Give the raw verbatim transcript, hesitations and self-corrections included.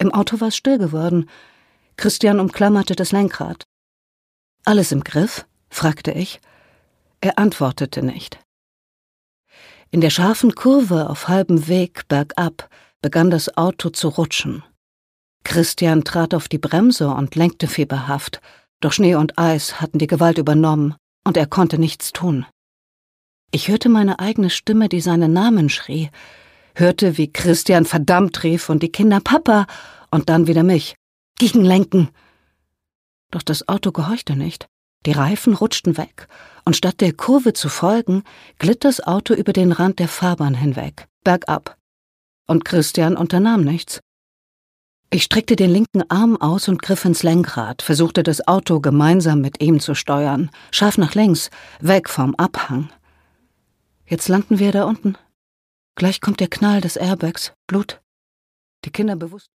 Im Auto war es still geworden. Christian umklammerte das Lenkrad. »Alles im Griff?« fragte ich. Er antwortete nicht. In der scharfen Kurve auf halbem Weg bergab begann das Auto zu rutschen. Christian trat auf die Bremse und lenkte fieberhaft, doch Schnee und Eis hatten die Gewalt übernommen, und er konnte nichts tun. Ich hörte meine eigene Stimme, die seinen Namen schrie, hörte, wie Christian verdammt rief und die Kinder »Papa« und dann wieder mich. »Gegenlenken!« Doch das Auto gehorchte nicht. Die Reifen rutschten weg, und statt der Kurve zu folgen, glitt das Auto über den Rand der Fahrbahn hinweg, bergab. Und Christian unternahm nichts. Ich streckte den linken Arm aus und griff ins Lenkrad, versuchte das Auto gemeinsam mit ihm zu steuern, scharf nach links, weg vom Abhang. Jetzt landen wir da unten. Gleich kommt der Knall des Airbags, Blut. Die Kinder bewusst.